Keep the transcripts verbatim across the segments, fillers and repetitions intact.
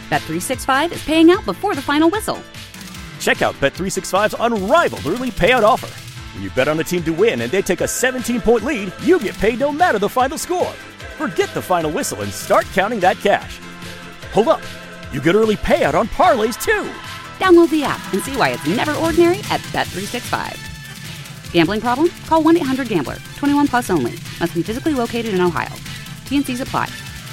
Bet three sixty-five is paying out before the final whistle. Check out Bet three sixty-five's unrivaled early payout offer. When you bet on a team to win and they take a seventeen-point lead, you get paid no matter the final score. Forget the final whistle and start counting that cash. Hold up. You get early payout on parlays, too. Download the app and see why it's never ordinary at Bet three sixty-five. Gambling problem? Call one eight hundred gambler. twenty-one plus only. Must be physically located in Ohio. T N Cs apply.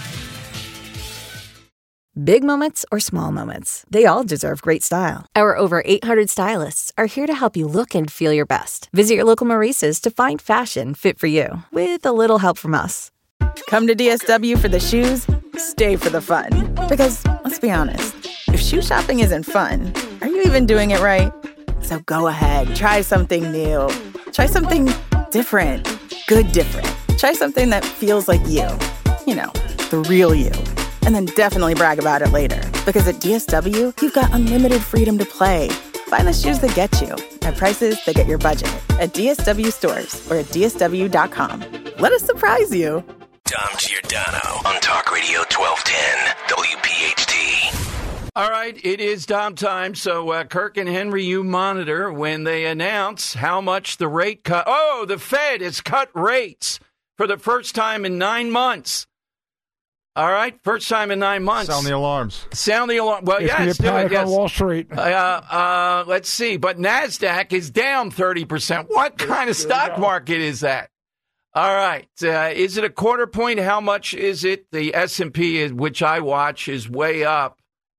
Big moments or small moments, they all deserve great style. Our over eight hundred stylists are here to help you look and feel your best. Visit your local Maurice's to find fashion fit for you, with a little help from us. Come to D S W for the shoes, stay for the fun. Because, let's be honest, if shoe shopping isn't fun, are you even doing it right? So go ahead, try something new. Try something different. Good different. Try something that feels like you. You know, the real you. And then definitely brag about it later. Because at D S W, you've got unlimited freedom to play. Find the shoes that get you at prices that get your budget at D S W stores or at D S W dot com. Let us surprise you. Dom Giordano on Talk Radio twelve ten W P H T. All right, it is Dom time. So, uh, Kirk and Henry, you monitor when they announce how much the rate cut. Oh, the Fed has cut rates for the first time in nine months. All right, first time in nine months. Sound the alarms. Sound the alarm. Well, it's yes, do it. Yes. On Wall Street. Uh, uh, let's see. But NASDAQ is down thirty percent. What kind of stock market is that? All right. Uh, is it a quarter point? How much is it? The S and P, which I watch, is way up,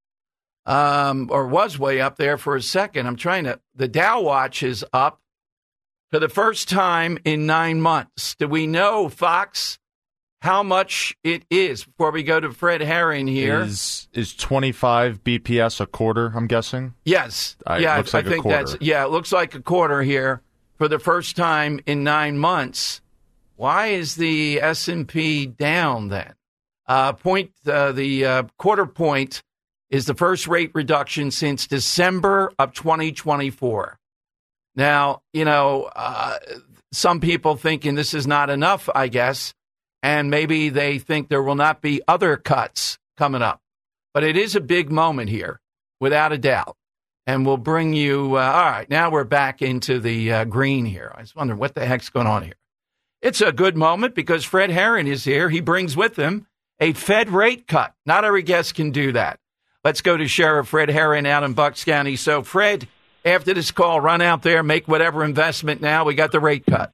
um, or was way up there for a second. I'm trying to. The Dow watch is up for the first time in nine months. Do we know, Fox, how much it is before we go to Fred Herring here? Is is twenty-five B P S a quarter, I'm guessing? Yes. I, yeah, looks like I think a quarter. that's yeah, it looks like a quarter here for the first time in nine months. Why is the S and P down then? Uh, point uh, the uh, quarter point is the first rate reduction since December of twenty twenty-four. Now, you know, uh, some people thinking this is not enough, I guess. And maybe they think there will not be other cuts coming up. But it is a big moment here, without a doubt. And we'll bring you, uh, all right, now we're back into the uh, green here. I was wondering what the heck's going on here. It's a good moment because Fred Herring is here. He brings with him a Fed rate cut. Not every guest can do that. Let's go to Sheriff Fred Herring out in Bucks County. So, Fred, after this call, run out there, make whatever investment now. We got the rate cut.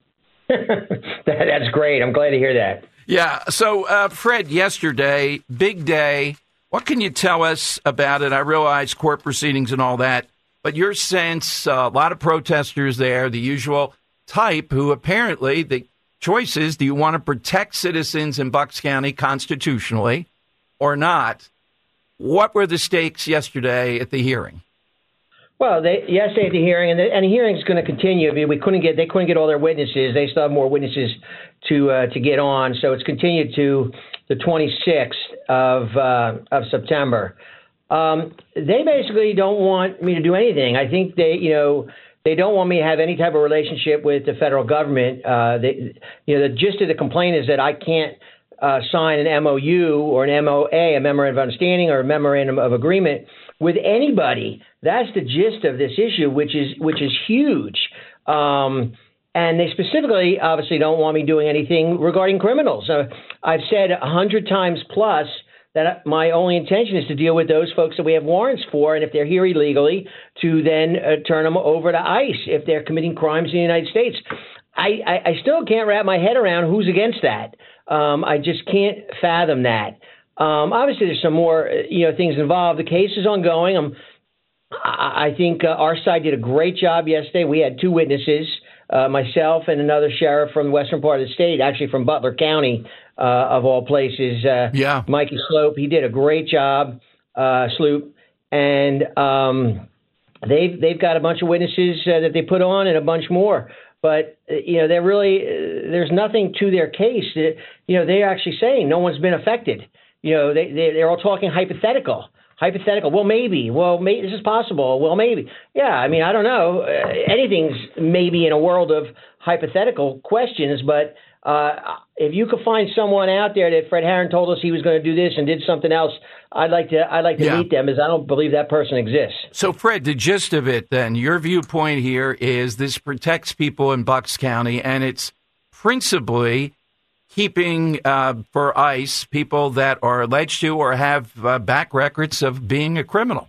That's great. I'm glad to hear that. Yeah. So, uh, Fred, yesterday, big day. What can you tell us about it? I realize court proceedings and all that, but your sense, uh, a lot of protesters there, the usual type who apparently the choice is, do you want to protect citizens in Bucks County constitutionally or not? What were the stakes yesterday at the hearing? Well, they, yesterday at the hearing, and the, and the hearing is going to continue. I mean, we couldn't get they couldn't get all their witnesses. They still have more witnesses to uh, to get on, so it's continued to the twenty-sixth of uh, of September. Um, they basically don't want me to do anything. I think they, you know, they don't want me to have any type of relationship with the federal government. Uh, they, you know, the gist of the complaint is that I can't uh, sign an M O U or an M O A, a memorandum of understanding or a memorandum of agreement with anybody. That's the gist of this issue, which is which is huge. Um, and they specifically, obviously, don't want me doing anything regarding criminals. Uh, I've said a hundred times plus that my only intention is to deal with those folks that we have warrants for, and if they're here illegally, to then uh, turn them over to ICE if they're committing crimes in the United States. I, I, I still can't wrap my head around who's against that. Um, I just can't fathom that. Um, obviously, there's some more, you know, things involved. The case is ongoing. Um, I, I think uh, our side did a great job yesterday. We had two witnesses, uh, myself and another sheriff from the western part of the state, actually from Butler County, uh, of all places. Uh, yeah. Mikey Slope. He did a great job, uh, Sloop. And um, they've, they've got a bunch of witnesses uh, that they put on and a bunch more. But, you know, they're really, uh, there's nothing to their case. Uh, you know, they're actually saying no one's been affected. You know, they, they, they're all talking hypothetical. Hypothetical. Well, maybe. Well, maybe this is possible. Well, maybe. Yeah, I mean, I don't know. Uh, anything's maybe in a world of hypothetical questions, but uh, if you could find someone out there that Fred Herron told us he was going to do this and did something else, I'd like to I'd like to yeah. meet them, as I don't believe that person exists. So, Fred, the gist of it, then, your viewpoint here is this protects people in Bucks County, and it's principally keeping uh, for ICE people that are alleged to or have uh, back records of being a criminal.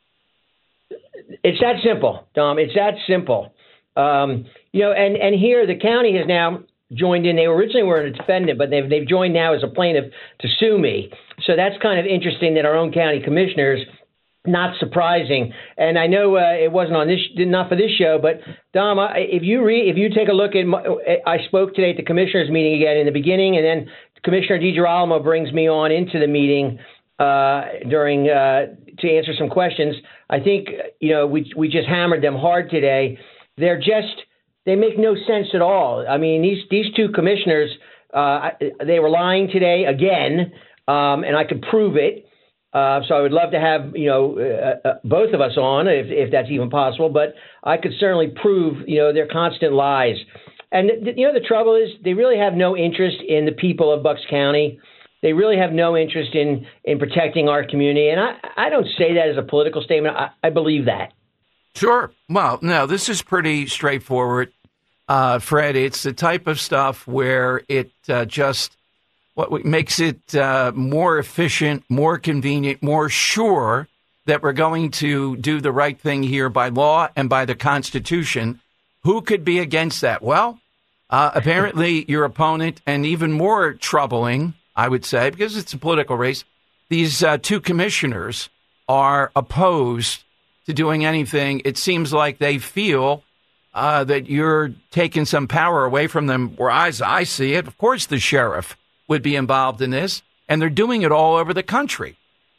It's that simple, Dom. It's that simple. Um, you know, and, and here the county has now joined in. They originally were a defendant, but they've they've joined now as a plaintiff to sue me. So that's kind of interesting that our own county commissioners, not surprising. And I know uh, it wasn't on this, not for this show, but Dom, if you read, if you take a look at, my, I spoke today at the commissioners meeting again in the beginning, and then Commissioner DiGirolamo brings me on into the meeting uh, during uh, to answer some questions. I think you know we we just hammered them hard today. They're just, they make no sense at all. I mean, these these two commissioners, uh, they were lying today again, um, and I could prove it. Uh, so I would love to have, you know, uh, uh, both of us on, if, if that's even possible. But I could certainly prove, you know, their constant lies. And, th- you know, the trouble is they really have no interest in the people of Bucks County. They really have no interest in, in protecting our community. And I, I don't say that as a political statement. I, I believe that. Sure. Well, no, this is pretty straightforward, uh, Fred. It's the type of stuff where it uh, just what makes it uh, more efficient, more convenient, more sure that we're going to do the right thing here by law and by the Constitution. Who could be against that? Well, uh, apparently your opponent, and even more troubling, I would say, because it's a political race, these uh, two commissioners are opposed to doing anything. It seems like they feel uh, that you're taking some power away from them. Where as I see it, of course, the sheriff would be involved in this, and they're doing it all over the country.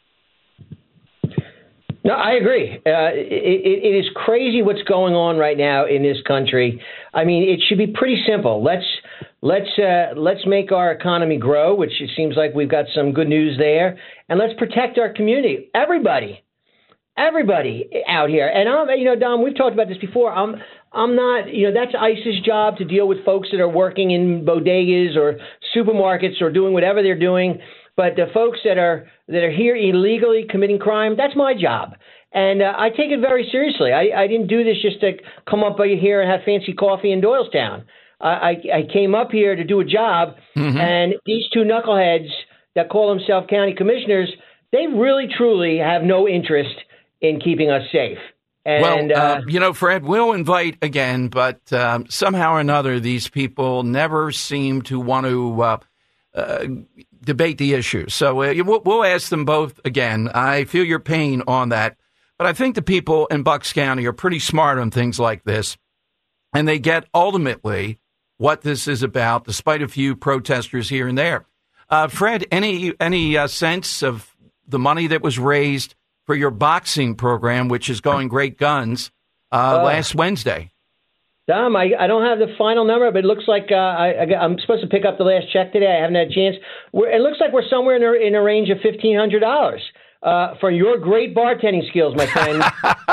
No, I agree. Uh, it, it is crazy what's going on right now in this country. I mean, it should be pretty simple. Let's let's uh, let's make our economy grow, which it seems like we've got some good news there, and let's protect our community. Everybody. Everybody out here. And, I'm, you know, Dom, we've talked about this before. I'm I'm not, you know, that's ICE's job to deal with folks that are working in bodegas or supermarkets or doing whatever they're doing. But the folks that are that are here illegally committing crime, that's my job. And uh, I take it very seriously. I, I didn't do this just to come up here and have fancy coffee in Doylestown. I, I, I came up here to do a job. Mm-hmm. And these two knuckleheads that call themselves county commissioners, they really, truly have no interest in keeping us safe. And, well, uh, uh, you know, Fred, we'll invite again, but um, somehow or another, these people never seem to want to uh, uh, debate the issue. So uh, we'll, we'll ask them both again. I feel your pain on that. But I think the people in Bucks County are pretty smart on things like this, and they get ultimately what this is about, despite a few protesters here and there. Uh, Fred, any, any uh, sense of the money that was raised for your boxing program, which is going great guns, uh, uh, last Wednesday? Dom, I, I don't have the final number, but it looks like uh, I, I, I'm supposed to pick up the last check today. I haven't had a chance. We're, it looks like we're somewhere in a, in a range of fifteen hundred dollars uh, for your great bartending skills, my friend.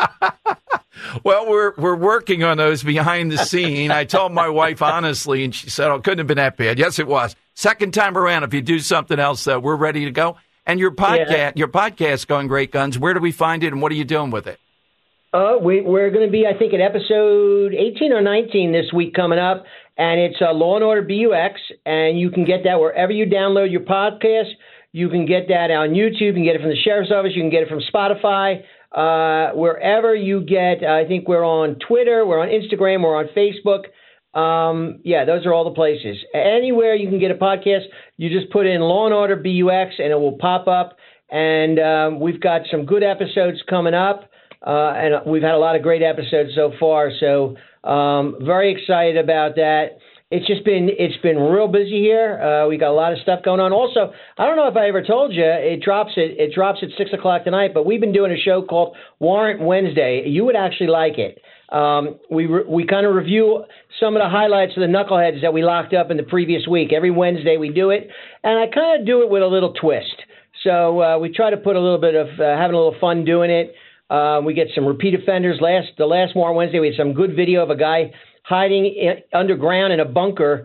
Well, we're we're working on those behind the scene. I told my wife honestly, and she said, oh, it couldn't have been that bad. Yes, it was. Second time around, if you do something else, uh, we're ready to go. And your podcast, yeah. your podcast, Going Great Guns, where do we find it and what are you doing with it? Uh, we, we're going to be, I think, at episode eighteen or nineteen this week coming up. And it's uh, Law and Order B U X. And you can get that wherever you download your podcast. You can get that on YouTube. You can get it from the Sheriff's Office. You can get it from Spotify. Uh, wherever you get, I think we're on Twitter. We're on Instagram. We're on Facebook. Um, yeah, those are all the places. Anywhere you can get a podcast, you just put in Law and Order B U X and it will pop up. And um, we've got some good episodes coming up. Uh, and we've had a lot of great episodes so far. So um, very excited about that. It's just been it's been real busy here. Uh, we got a lot of stuff going on. Also, I don't know if I ever told you, it drops at it drops at six o'clock tonight. But we've been doing a show called Warrant Wednesday. You would actually like it. Um, we re- we kind of review some of the highlights of the knuckleheads that we locked up in the previous week. Every Wednesday we do it, and I kind of do it with a little twist. So uh, we try to put a little bit of uh, having a little fun doing it. Uh, we get some repeat offenders. Last the last Warrant Wednesday, we had some good video of a guy hiding in, underground in a bunker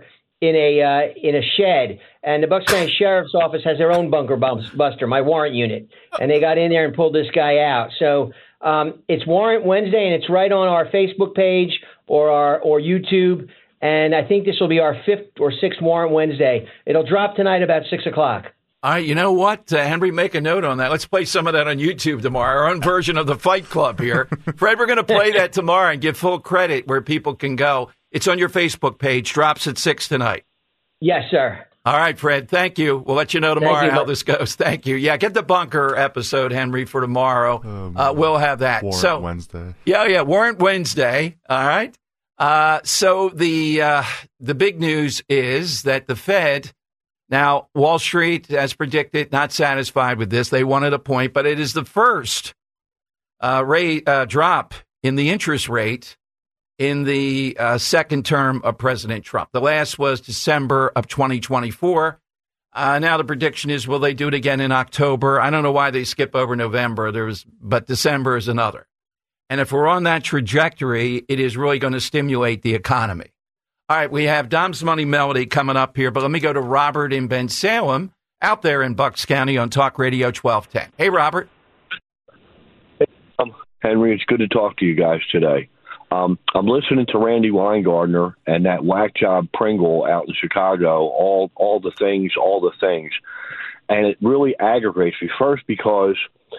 in a uh, in a shed, and the Bucks County Sheriff's Office has their own bunker buster, my warrant unit, and they got in there and pulled this guy out. So um, it's Warrant Wednesday, and it's right on our Facebook page or our or YouTube. And I think this will be our fifth or sixth Warrant Wednesday. It'll drop tonight about six o'clock. All right, you know what, uh, Henry, make a note on that. Let's play some of that on YouTube tomorrow, our own version of the Fight Club here. Fred, we're going to play that tomorrow and give full credit where people can go. It's on your Facebook page. Drops at six tonight. Yes, sir. All right, Fred, thank you. We'll let you know tomorrow you, how but- this goes. Thank you. Yeah, get the bunker episode, Henry, for tomorrow. Um, uh, we'll have that. Warrant so, Wednesday. Yeah, yeah, Warrant Wednesday. All right. Uh, so the uh, the big news is that the Fed, now Wall Street, as predicted, not satisfied with this. They wanted a point, but it is the first uh, rate uh, drop in the interest rate in the uh, second term of President Trump. The last was December of twenty twenty-four. Uh, now the prediction is, will they do it again in October? I don't know why they skip over November. There was, but December is another. And if we're on that trajectory, it is really going to stimulate the economy. All right, we have Dom's Money Melody coming up here, but let me go to Robert in Bensalem, out there in Bucks County on Talk Radio twelve ten. Hey, Robert. Hey, um, Henry, it's good to talk to you guys today. Um, I'm listening to Randy Weingartner and that whack job Pringle out in Chicago, all all the things, all the things. And it really aggravates me, first because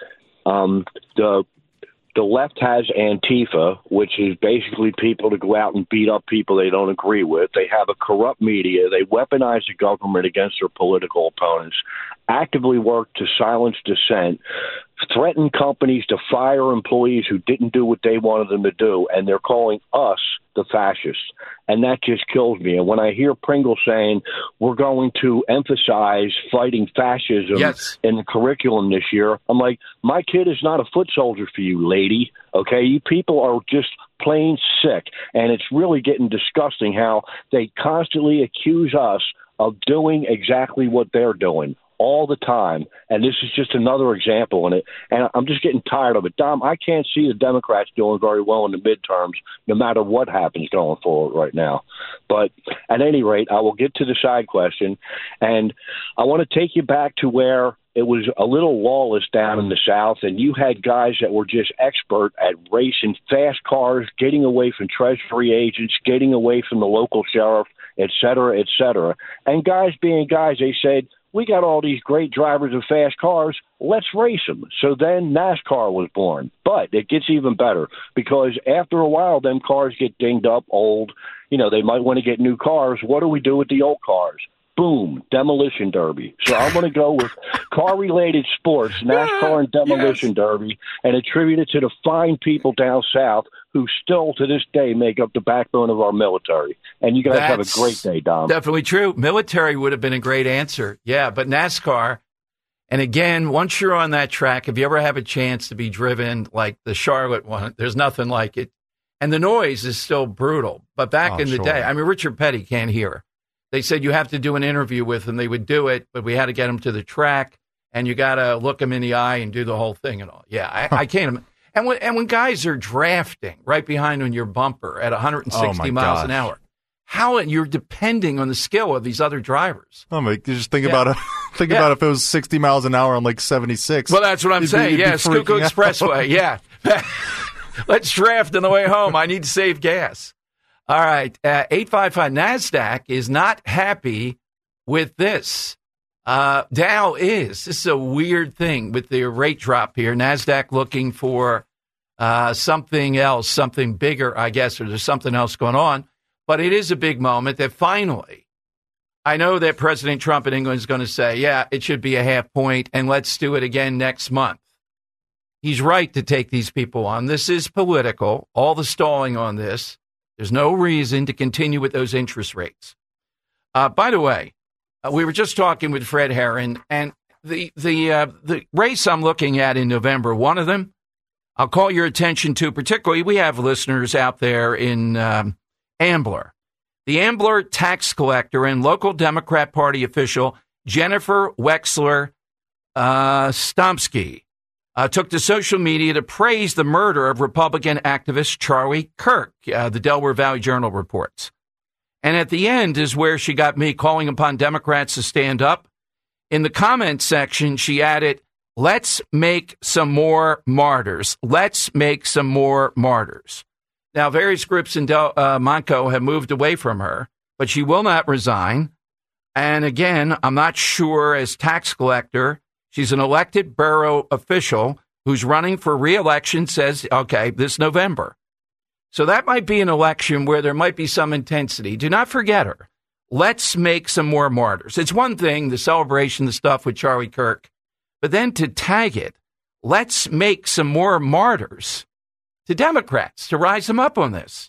um, the The left has Antifa, which is basically people to go out and beat up people they don't agree with. They have a corrupt media. They weaponize the government against their political opponents, actively work to silence dissent, threaten companies to fire employees who didn't do what they wanted them to do, and they're calling us the fascists. And that just kills me. And when I hear Pringle saying we're going to emphasize fighting fascism yes. in the curriculum this year, I'm like, my kid is not a foot soldier for you, lady. Okay, you people are just plain sick. And it's really getting disgusting how they constantly accuse us of doing exactly what they're doing all the time. And this is just another example in it. And I'm just getting tired of it. Dom, I can't see the Democrats doing very well in the midterms, no matter what happens going forward right now. But at any rate, I will get to the side question. And I want to take you back to where it was a little lawless down in the South, and you had guys that were just expert at racing fast cars, getting away from Treasury agents, getting away from the local sheriff, et cetera, et cetera. And guys being guys, they said, we got all these great drivers of fast cars, let's race them. So then NASCAR was born. But it gets even better because after a while, them cars get dinged up, old. You know, they might want to get new cars. What do we do with the old cars? Boom, demolition derby. So I'm going to go with car-related sports, NASCAR and demolition yes. derby, and attribute it to the fine people down south who still to this day make up the backbone of our military. And you guys That's have a great day, Dom. Definitely true. Military would have been a great answer. Yeah, but NASCAR, and again, once you're on that track, if you ever have a chance to be driven like the Charlotte one, there's nothing like it. And the noise is still brutal. But back oh, in the sure. day, I mean, Richard Petty can't hear. They said you have to do an interview with him. They would do it, but we had to get him to the track, and you got to look him in the eye and do the whole thing and all. Yeah, I, I can't. And when and when guys are drafting right behind on your bumper at one hundred sixty oh miles gosh. an hour, how you're depending on the skill of these other drivers. Oh my! Just think yeah. about it. Think yeah. about if it was sixty miles an hour on like seventy-six. Well, that's what I'm saying. Be, yeah, Schuylkill Expressway. Yeah, let's draft on the way home. I need to save gas. All right, uh, eight five five NASDAQ is not happy with this. Uh, Dow is. This is a weird thing with the rate drop here. NASDAQ looking for uh, something else, something bigger, I guess, or there's something else going on. But it is a big moment that finally, I know that President Trump in England is going to say, yeah, it should be a half point, and let's do it again next month. He's right to take these people on. This is political, all the stalling on this. There's no reason to continue with those interest rates. Uh, by the way, uh, we were just talking with Fred Herron, and the the uh, the race I'm looking at in November, one of them, I'll call your attention to, particularly, we have listeners out there in um, Ambler. The Ambler tax collector and local Democrat Party official Jennifer Wexler uh, Stomsky Uh, took to social media to praise the murder of Republican activist Charlie Kirk, uh, the Delaware Valley Journal reports. And at the end is where she got me calling upon Democrats to stand up. In the comment section, she added, let's make some more martyrs. Let's make some more martyrs. Now, various groups in Del, uh, Monco have moved away from her, but she will not resign. And again, I'm not sure as tax collector, she's an elected borough official who's running for re-election, says, okay, this November. So that might be an election where there might be some intensity. Do not forget her. Let's make some more martyrs. It's one thing, the celebration, the stuff with Charlie Kirk, but then to tag it, let's make some more martyrs to Democrats to rise them up on this.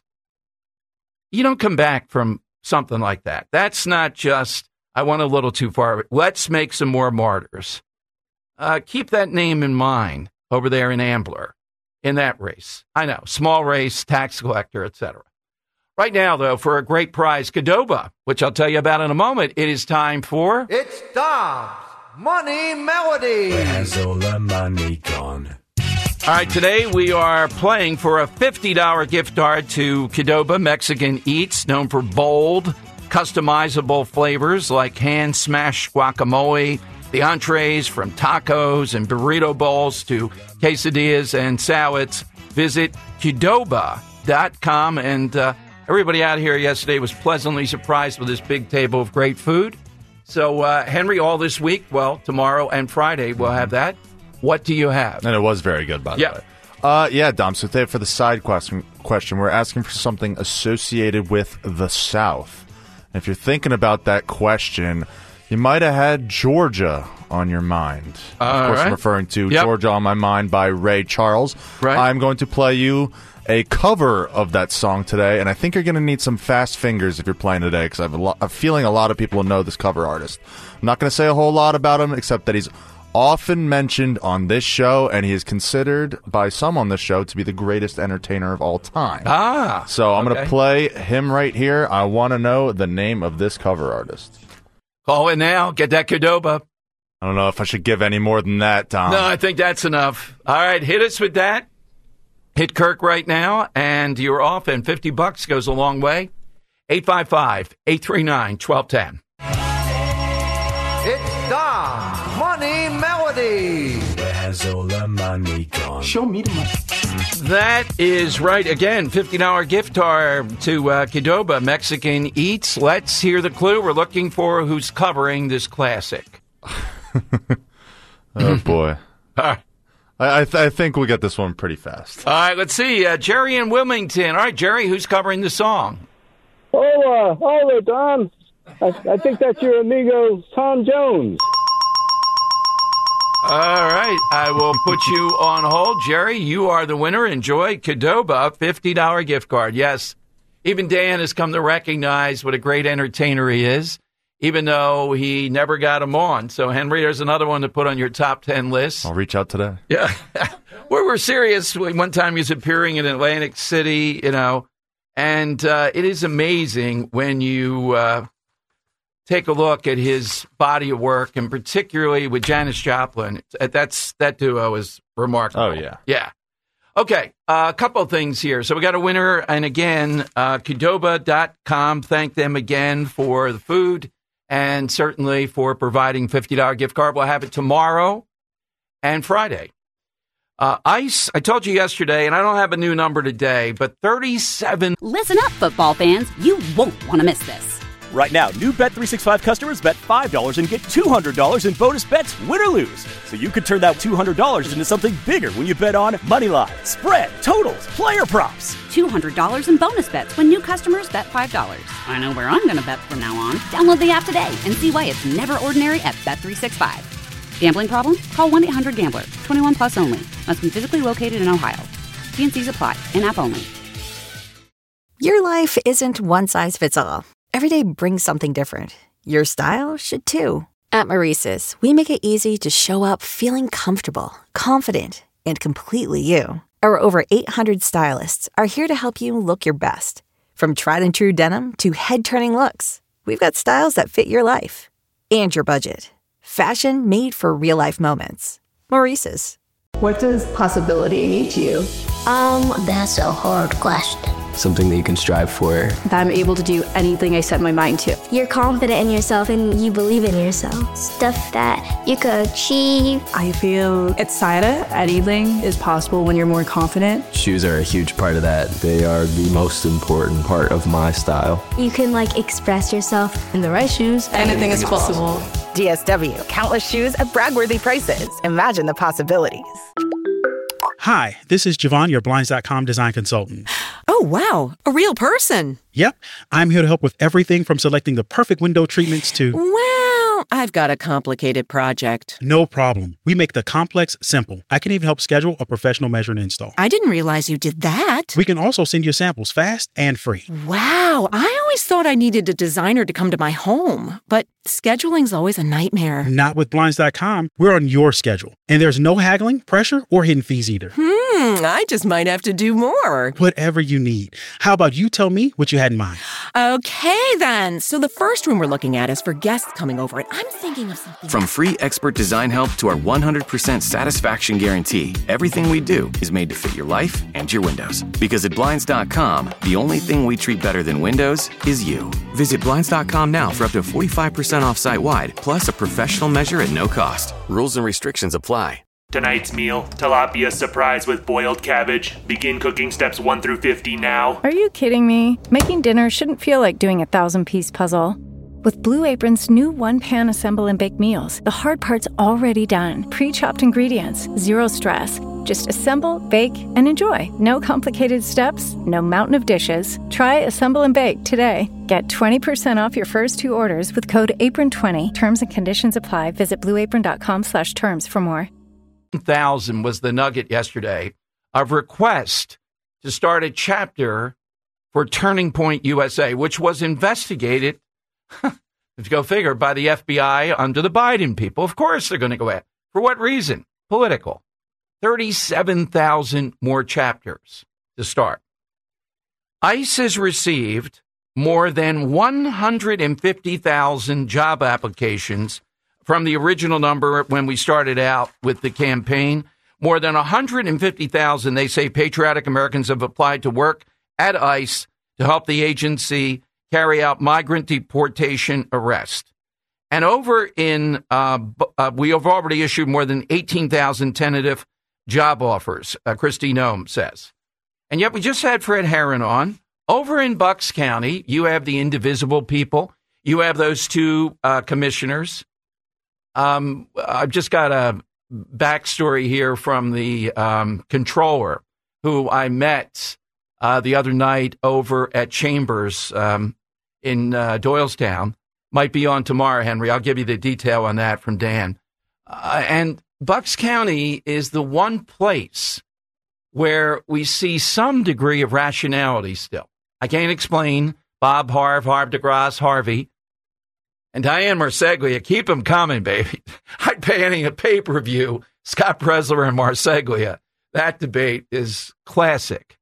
You don't come back from something like that. That's not just, I went a little too far. Let's make some more martyrs. Uh, keep that name in mind over there in Ambler. In that race. I know, small race, tax collector, et cetera. Right now, though, for a great prize, Qdoba, which I'll tell you about in a moment, it is time for... It's Dom's Money Melody. Where's all the money gone? All right, today we are playing for a fifty dollars gift card to Qdoba Mexican Eats, known for bold, customizable flavors like hand-smashed guacamole, the entrees from tacos and burrito bowls to quesadillas and salads. Visit Qdoba dot com. And uh, everybody out here yesterday was pleasantly surprised with this big table of great food. So, uh, Henry, all this week, well, tomorrow and Friday, we'll have that. What do you have? And it was very good, by the yeah. way. Uh, yeah, Dom, so today for the side question, question, we're asking for something associated with the South. And if you're thinking about that question, you might have had Georgia on your mind. All of course, right. I'm referring to Yep. Georgia on My Mind by Ray Charles. Right. I'm going to play you a cover of that song today, and I think you're going to need some fast fingers if you're playing today, because I have a, lo- a feeling a lot of people know this cover artist. I'm not going to say a whole lot about him, except that he's often mentioned on this show, and he is considered by some on this show to be the greatest entertainer of all time. Ah. So I'm okay. going to play him right here. I want to know the name of this cover artist. Call it now. Get that Qdoba. I don't know if I should give any more than that, Tom. No, I think that's enough. All right, hit us with that. Hit Kirk right now, and you're off, and fifty bucks goes a long way. eight five five, eight three nine, one two one zero. It's Dom's Money Melody. Where's all the money gone? Show me the money. That is right. Again, fifty dollars gift card to uh, Qdoba Mexican Eats. Let's hear the clue. We're looking for who's covering this classic. Oh, boy. All right. I, I, th- I think we'll get this one pretty fast. All right, let's see. Uh, Jerry in Wilmington. All right, Jerry, who's covering the song? Oh, uh, hello, Don. I, I think that's your amigo, Tom Jones. All right, I will put you on hold. Jerry, you are the winner. Enjoy Qdoba fifty dollars gift card. Yes, even Dan has come to recognize what a great entertainer he is, even though he never got him on. So, Henry, there's another one to put on your top ten list. I'll reach out today. Yeah. we were serious. One time he was appearing in Atlantic City, you know, and uh, it is amazing when you uh, take a look at his body of work, and particularly with Janis Joplin. That's that duo is remarkable. Oh, yeah. Yeah. Okay, uh, a couple of things here. So we got a winner, and again, uh, Qdoba dot com. Thank them again for the food and certainly for providing fifty dollars gift card. We'll have it tomorrow and Friday. Uh, ICE, I told you yesterday, and I don't have a new number today, but thirty-seven. Listen up, football fans. You won't want to miss this. Right now, new Bet three sixty-five customers bet five dollars and get two hundred dollars in bonus bets, win or lose. So you could turn that two hundred dollars into something bigger when you bet on money line, spread, totals, player props. two hundred dollars in bonus bets when new customers bet five dollars. I know where I'm going to bet from now on. Download the app today and see why it's never ordinary at Bet three sixty-five. Gambling problem? Call one eight hundred gambler. twenty-one plus only. Must be physically located in Ohio. T N Cs apply. In-app only. Your life isn't one size fits all. Every day brings something different. Your style should too. At Maurice's, we make it easy to show up feeling comfortable, confident, and completely you. Our over eight hundred stylists are here to help you look your best. From tried and true denim to head-turning looks, we've got styles that fit your life and your budget. Fashion made for real-life moments. Maurice's. What does possibility mean to you? Um, that's a hard question. something that you can strive for. That I'm able to do anything I set my mind to. You're confident in yourself and you believe in yourself. Stuff that you could achieve. I feel excited. Anything is possible when you're more confident. Shoes are a huge part of that. They are the most important part of my style. You can like express yourself. In the right shoes, anything is possible. D S W, countless shoes at brag-worthy prices. Imagine the possibilities. Hi, this is Javon, your Blinds dot com design consultant. Oh, wow. A real person. Yep. I'm here to help with everything from selecting the perfect window treatments to... Well, I've got a complicated project. No problem. We make the complex simple. I can even help schedule a professional measure and install. I didn't realize you did that. We can also send you samples fast and free. Wow. I always thought I needed a designer to come to my home, but scheduling's always a nightmare. Not with Blinds dot com. We're on your schedule. And there's no haggling, pressure, or hidden fees either. Hmm, I just might have to do more. Whatever you need. How about you tell me what you had in mind? Okay, then. So the first room we're looking at is for guests coming over, and I'm thinking of something. From free expert design help to our one hundred percent satisfaction guarantee, everything we do is made to fit your life and your windows. Because at Blinds dot com, the only thing we treat better than windows is you. Visit Blinds dot com now for up to forty-five percent off site-wide, plus a professional measure at no cost. Rules and restrictions apply. Tonight's meal, tilapia surprise with boiled cabbage. Begin cooking steps one through fifty now. Are you kidding me? Making dinner shouldn't feel like doing a thousand-piece puzzle. With Blue Apron's new one-pan assemble and bake meals, the hard part's already done. Pre-chopped ingredients, zero stress. Just assemble, bake, and enjoy. No complicated steps, no mountain of dishes. Try Assemble and Bake today. Get twenty percent off your first two orders with code apron twenty. Terms and conditions apply. Visit blue apron dot com slash terms for more. Thousand was the nugget yesterday of request to start a chapter for Turning Point U S A, which was investigated, if you go figure, by the F B I under the Biden people. Of course they're going to go at. For what reason? Political. thirty-seven thousand more chapters to start. ICE has received more than one hundred fifty thousand job applications from the original number when we started out with the campaign. More than one hundred fifty thousand, they say, patriotic Americans have applied to work at ICE to help the agency carry out migrant deportation arrest. And over in, uh, uh, we have already issued more than eighteen thousand tentative job offers, uh, Kristi Noem says. And yet we just had Fred Herron on. Over in Bucks County, you have the indivisible people. You have those two uh, commissioners. Um, I've just got a backstory here from the um, controller who I met uh, the other night over at Chambers um, in uh, Doylestown. Might be on tomorrow, Henry. I'll give you the detail on that from Dan. Uh, and Bucks County is the one place where we see some degree of rationality still. I can't explain Bob Harv, Harv DeGrasse, Harvey, and Diane Marseglia. Keep them coming, baby. I'd pay any a pay-per-view. Scott Presler and Marseglia. That debate is classic.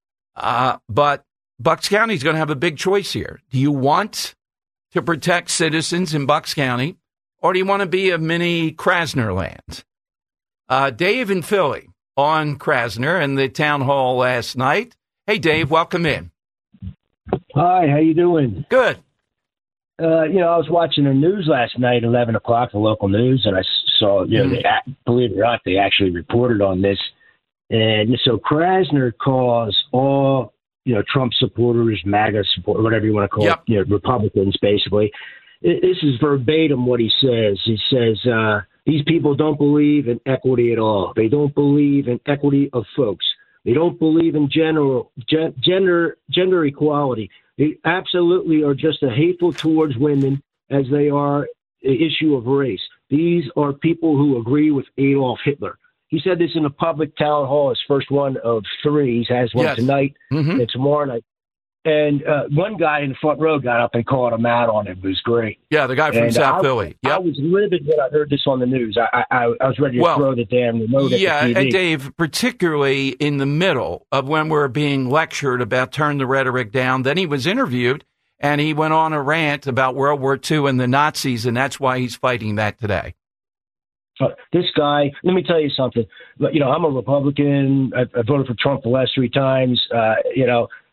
Uh, but Bucks County is going to have a big choice here. Do you want to protect citizens in Bucks County, or do you want to be a mini Krasner land? Uh, Dave in Philly on Krasner and the town hall last night. Hey, Dave, welcome in. Hi, how you doing? Good. Uh, you know, I was watching the news last night, eleven o'clock, the local news, and I saw, you know, mm. they, believe it or not, they actually reported on this. And so Krasner calls all, you know, Trump supporters, MAGA supporters, whatever you want to call yep. it, you know, Republicans, basically. It, this is verbatim what he says. He says, uh, these people don't believe in equity at all. They don't believe in equity of folks. They don't believe in general gen, gender gender equality. They absolutely are just as hateful towards women as they are the issue of race. These are people who agree with Adolf Hitler. He said this in a public town hall, his first one of three. He has one yes. tonight mm-hmm. and tomorrow night. And uh, one guy in the front row got up and called him out on it. It was great. Yeah, the guy from and South I, Philly. Yep. I was livid when I heard this on the news. I I, I was ready to well, throw the damn remote yeah, at the T V. And Dave, particularly in the middle of when we're being lectured about turn the rhetoric down, then he was interviewed, and he went on a rant about World War Two and the Nazis, and that's why he's fighting that today. Uh, this guy, let me tell you something. You know, I'm a Republican. I, I voted for Trump the last three times. Uh, you know,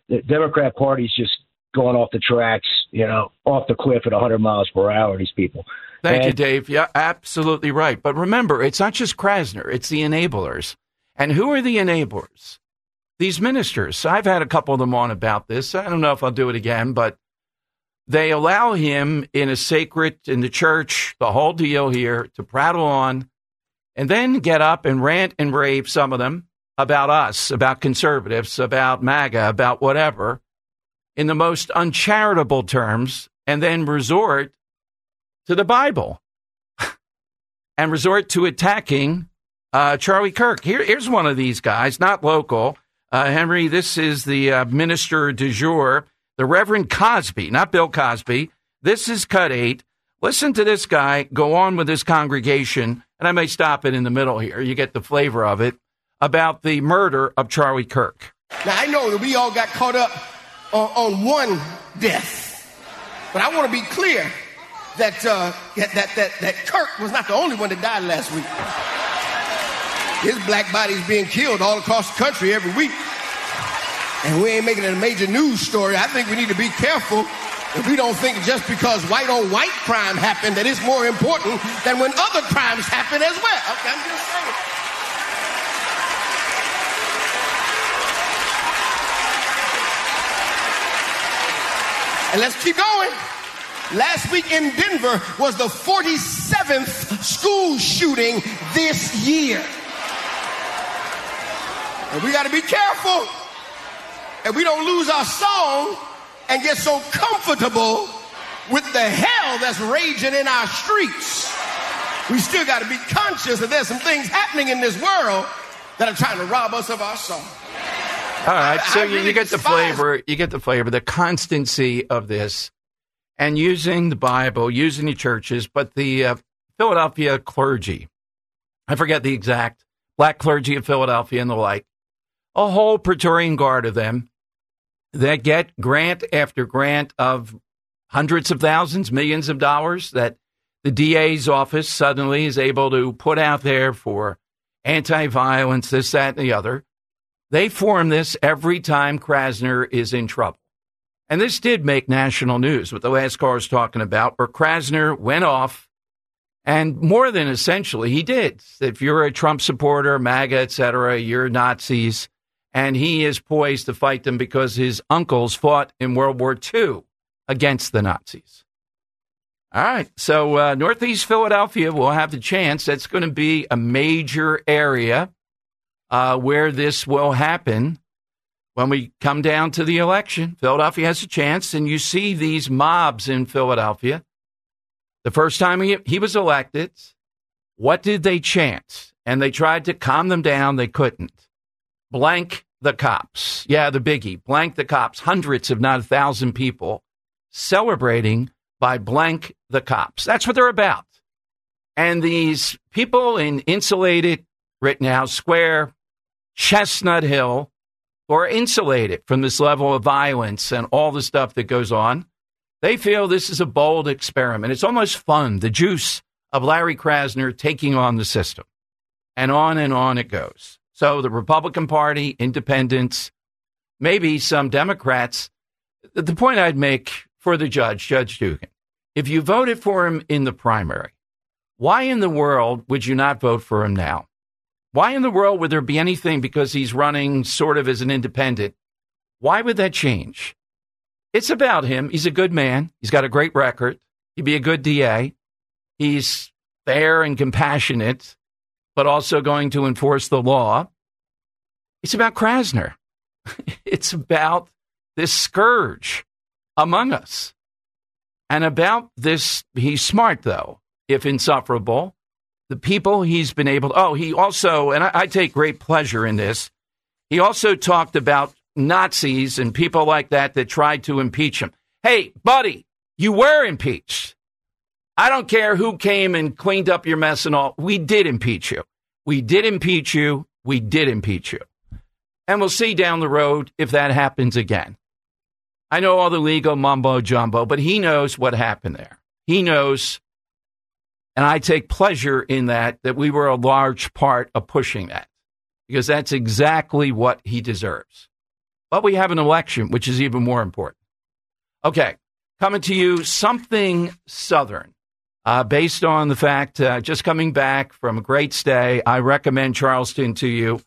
the Democrat Party's just going off the tracks, you know, off the cliff at one hundred miles per hour, these people. Thank and, you, Dave. Yeah, absolutely right. But remember, it's not just Krasner, it's the enablers. And who are the enablers? These ministers. I've had a couple of them on about this. I don't know if I'll do it again, but they allow him in a sacred, in the church, the whole deal here, to prattle on and then get up and rant and rave, some of them, about us, about conservatives, about MAGA, about whatever, in the most uncharitable terms, and then resort to the Bible and resort to attacking uh, Charlie Kirk. Here, here's one of these guys, not local. Uh, Henry, this is the uh, minister du jour, the Reverend Cosby, not Bill Cosby. This is cut eight. Listen to this guy go on with his congregation, and I may stop it in the middle here. You get the flavor of it, about the murder of Charlie Kirk. Now, I know that we all got caught up on, on one death, but I want to be clear that, uh, that, that, that, that Kirk was not the only one that died last week. His black body is being killed all across the country every week. And we ain't making it a major news story. I think we need to be careful if we don't think just because white on white crime happened that it's more important than when other crimes happen as well. Okay, I'm just saying. And let's keep going. Last week in Denver was the forty-seventh school shooting this year. And we got to be careful and we don't lose our song and get so comfortable with the hell that's raging in our streets. We still got to be conscious that there's some things happening in this world that are trying to rob us of our song. All right, so I, I you, really you get the despise- flavor, you get the flavor, the constancy of this, and using the Bible, using the churches, but the uh, Philadelphia clergy, I forget the exact, black clergy of Philadelphia and the like, a whole Praetorian Guard of them that get grant after grant of hundreds of thousands, millions of dollars that the D A's office suddenly is able to put out there for anti-violence, this, that, and the other. They form this every time Krasner is in trouble. And this did make national news, what the last caller was talking about, where Krasner went off, and more than essentially, he did. If you're a Trump supporter, MAGA, et cetera, you're Nazis, and he is poised to fight them because his uncles fought in World War Two against the Nazis. All right, so uh, Northeast Philadelphia will have the chance. That's going to be a major area uh, where this will happen. When we come down to the election, Philadelphia has a chance, and you see these mobs in Philadelphia. The first time he, he was elected, what did they chant? And they tried to calm them down. They couldn't. Blank the cops. Yeah, the biggie. Blank the cops. Hundreds, if not a thousand people celebrating by blank the cops. That's what they're about. And these people in insulated Rittenhouse Square, Chestnut Hill, or insulated from this level of violence and all the stuff that goes on, they feel this is a bold experiment. It's almost fun, the juice of Larry Krasner taking on the system. And on and on it goes. So the Republican Party, independents, maybe some Democrats. The point I'd make for the judge, Judge Dugan, if you voted for him in the primary, why in the world would you not vote for him now? Why in the world would there be anything, because he's running sort of as an independent? Why would that change? It's about him. He's a good man. He's got a great record. He'd be a good D A. He's fair and compassionate, but also going to enforce the law. It's about Krasner. It's about this scourge among us. And about this, he's smart, though, if insufferable. The people he's been able to, oh, he also, and I, I take great pleasure in this, he also talked about Nazis and people like that that tried to impeach him. Hey, buddy, you were impeached. I don't care who came and cleaned up your mess and all. We did impeach you. We did impeach you. We did impeach you. And we'll see down the road if that happens again. I know all the legal mumbo jumbo, but he knows what happened there. He knows. And I take pleasure in that, that we were a large part of pushing that, because that's exactly what he deserves. But we have an election, which is even more important. Okay, coming to you, something Southern. Uh, based on the fact, uh, just coming back from a great stay, I recommend Charleston to you.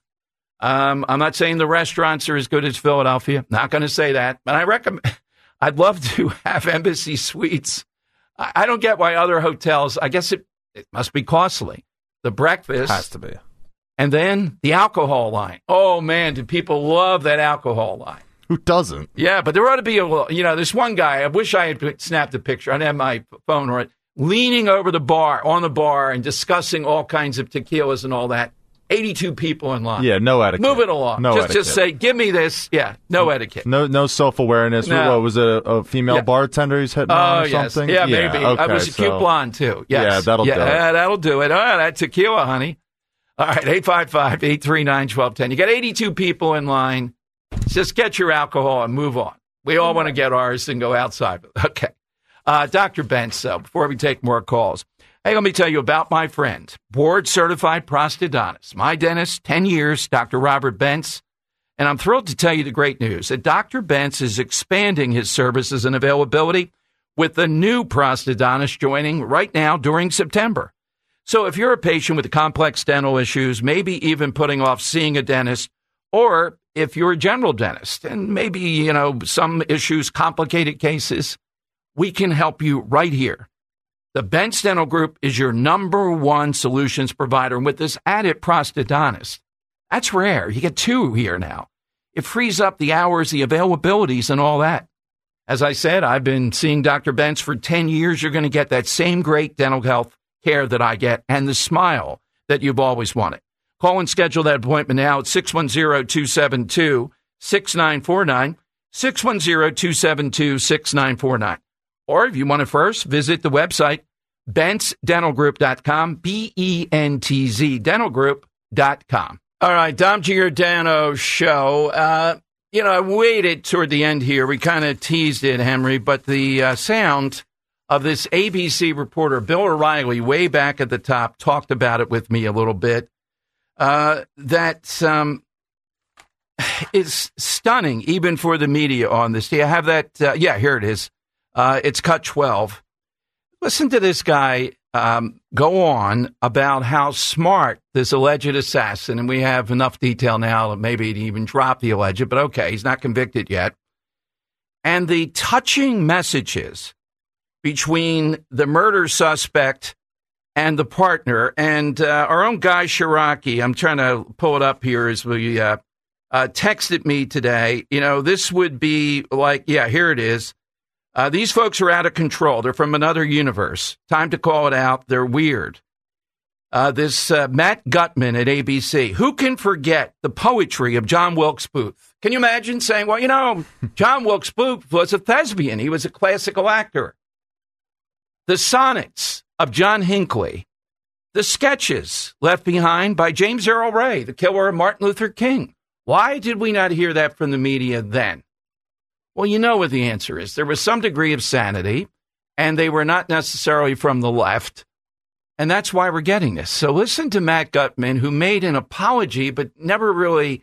Um, I'm not saying the restaurants are as good as Philadelphia. Not going to say that. But I recommend, I'd love to have Embassy Suites. I, I don't get why other hotels, I guess it, it must be costly. The breakfast. Has to be. And then the alcohol line. Oh, man, do people love that alcohol line. Who doesn't? Yeah, but there ought to be a, you know, this one guy, I wish I had snapped a picture. I didn't have my phone or it. Leaning over the bar, on the bar, and discussing all kinds of tequilas and all that. eighty-two people in line. Yeah, no etiquette. Move it along. No just, etiquette. just say, give me this. Yeah, no etiquette. No no self-awareness. No. What, was it a, a female Yeah. bartender he's hitting Oh, on or yes. something? Yeah, maybe. Okay, I was a cute so- blonde, too. Yes. Yeah, that'll yeah, do it. uh, that'll do it. Oh, that tequila, honey. All right, eight five five, eight three nine, one two one zero. You got eighty-two people in line. Just get your alcohol and move on. We all want to get ours and go outside. Okay. Uh, Doctor Bentz, uh, before we take more calls, hey, let me tell you about my friend, board-certified prosthodontist, my dentist, ten years, Doctor Robert Bentz. And I'm thrilled to tell you the great news that Doctor Bentz is expanding his services and availability with a new prosthodontist joining right now during September. So if you're a patient with complex dental issues, maybe even putting off seeing a dentist, or if you're a general dentist and maybe, you know, some issues, complicated cases, we can help you right here. The Bentz Dental Group is your number one solutions provider. And with this added prosthodontist, that's rare. You get two here now. It frees up the hours, the availabilities, and all that. As I said, I've been seeing Doctor Bentz for ten years. You're going to get that same great dental health care that I get and the smile that you've always wanted. Call and schedule that appointment now at six one zero, two seven two, six nine four nine, six one zero, two seven two, six nine four nine. Or if you want to first, visit the website, bentz dental group dot com, B E N T Z, dental group dot com. All right, Dom Giordano show. Uh, you know, I waited toward the end here. We kind of teased it, Henry, but the uh, sound of this A B C reporter, Bill O'Reilly, way back at the top, talked about it with me a little bit. Uh, that um, is stunning, even for the media on this. Do you have that? Uh, yeah, here it is. Uh, it's cut twelve. Listen to this guy um, go on about how smart this alleged assassin, and we have enough detail now that maybe to even drop the alleged, but okay, he's not convicted yet. And the touching messages between the murder suspect and the partner, and uh, our own Guy Shiraki, I'm trying to pull it up here as we uh, uh, texted me today. You know, this would be like, yeah, here it is. Uh, these folks are out of control. They're from another universe. Time to call it out. They're weird. Uh, this uh, Matt Gutman at A B C. Who can forget the poetry of John Wilkes Booth? Can you imagine saying, well, you know, John Wilkes Booth was a thespian. He was a classical actor. The sonnets of John Hinckley. The sketches left behind by James Earl Ray, the killer of Martin Luther King. Why did we not hear that from the media then? Well, you know what the answer is. There was some degree of sanity, and they were not necessarily from the left, and that's why we're getting this. So listen to Matt Gutman, who made an apology, but never really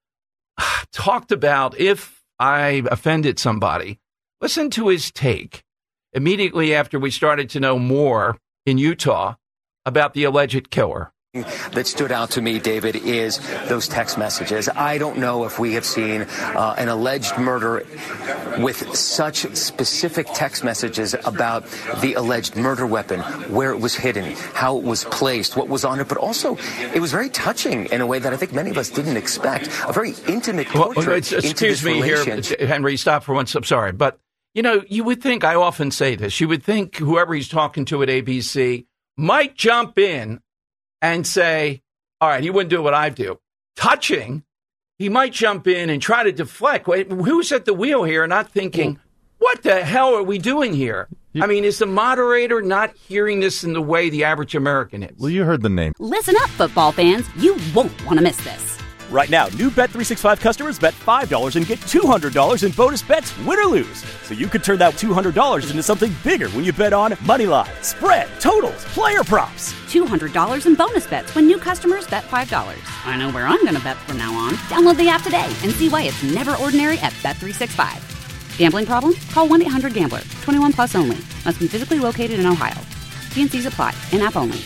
talked about if I offended somebody. Listen to his take immediately after we started to know more in Utah about the alleged killer. That stood out to me, David, is those text messages. I don't know if we have seen uh, an alleged murder with such specific text messages about the alleged murder weapon, where it was hidden, how it was placed, what was on it, but also it was very touching in a way that I think many of us didn't expect. A very intimate portrait well, into excuse this me here, relationship. Henry, stop for once. I'm sorry, but you know, you would think, I often say this, you would think whoever he's talking to at A B C might jump in and say, all right, he wouldn't do what I do. Touching, he might jump in and try to deflect. Who's at the wheel here not thinking, what the hell are we doing here? I mean, is the moderator not hearing this in the way the average American is? Well, you heard the name. Listen up, football fans. You won't want to miss this. Right now, new Bet three sixty-five customers bet five dollars and get two hundred dollars in bonus bets, win or lose. So you could turn that two hundred dollars into something bigger when you bet on moneyline, spread, totals, player props. two hundred dollars in bonus bets when new customers bet five dollars. I know where I'm going to bet from now on. Download the app today and see why it's never ordinary at Bet three sixty-five. Gambling problem? Call one eight hundred gambler. twenty-one plus only. Must be physically located in Ohio. T and C's apply. In-app only.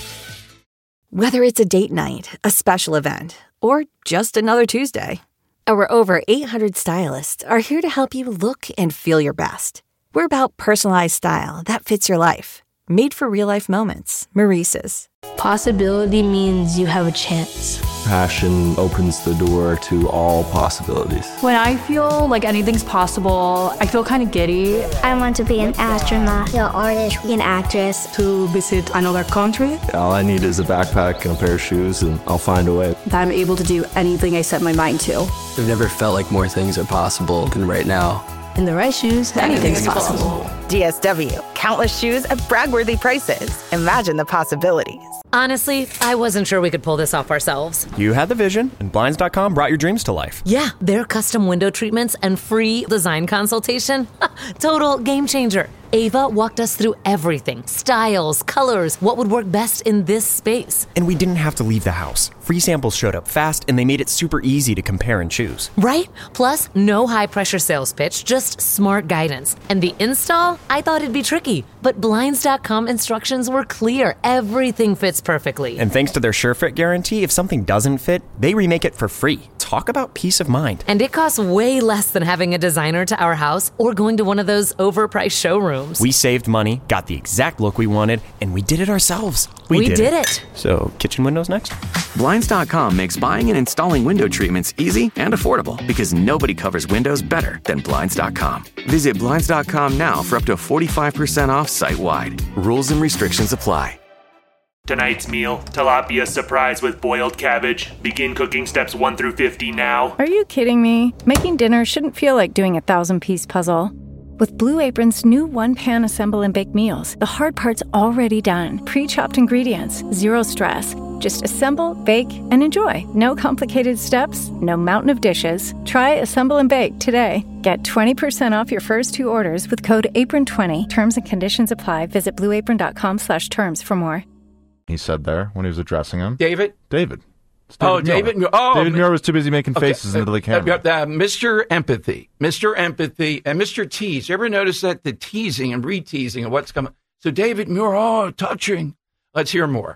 Whether it's a date night, a special event, or just another Tuesday, our over eight hundred stylists are here to help you look and feel your best. We're about personalized style that fits your life. Made for real-life moments. Maurice's. Possibility means you have a chance. Passion opens the door to all possibilities. When I feel like anything's possible, I feel kind of giddy. I want to be an astronaut, an artist, an actress. To visit another country. All I need is a backpack and a pair of shoes, and I'll find a way. That I'm able to do anything I set my mind to. I've never felt like more things are possible than right now. In the right shoes, anything's possible. D S W. Countless shoes at brag-worthy prices. Imagine the possibilities. Honestly, I wasn't sure we could pull this off ourselves. You had the vision, and Blinds dot com brought your dreams to life. Yeah, their custom window treatments and free design consultation. Total game changer. Ava walked us through everything. Styles, colors, what would work best in this space. And we didn't have to leave the house. Free samples showed up fast, and they made it super easy to compare and choose. Right? Plus, no high-pressure sales pitch, just smart guidance. And the install? I thought it'd be tricky. But Blinds dot com instructions were clear. Everything fits perfectly. And thanks to their SureFit guarantee, if something doesn't fit, they remake it for free. Talk about peace of mind. And it costs way less than having a designer to our house or going to one of those overpriced showrooms. We saved money, got the exact look we wanted, and we did it ourselves. We, we did, did it. it. So, kitchen windows next? Blinds dot com makes buying and installing window treatments easy and affordable because nobody covers windows better than Blinds dot com. Visit Blinds dot com now for up to forty-five percent off site-wide. Rules and restrictions apply. Tonight's meal, tilapia surprise with boiled cabbage. Begin cooking steps one through fifty now. Are you kidding me? Making dinner shouldn't feel like doing a thousand-piece puzzle. With Blue Apron's new one-pan assemble and bake meals, the hard part's already done. Pre-chopped ingredients, zero stress. Just assemble, bake, and enjoy. No complicated steps, no mountain of dishes. Try Assemble and Bake today. Get twenty percent off your first two orders with code apron twenty. Terms and conditions apply. Visit blue apron dot com slash terms for more. He said there when he was addressing him. David? David. David oh, Muir. David Muir. Oh, David Muir was too busy making faces okay. into the camera. Uh, uh, Mister Empathy. Mister Empathy and Mister Tease. You ever notice that? The teasing and re-teasing of what's coming. So David Muir, oh, touching. Let's hear more.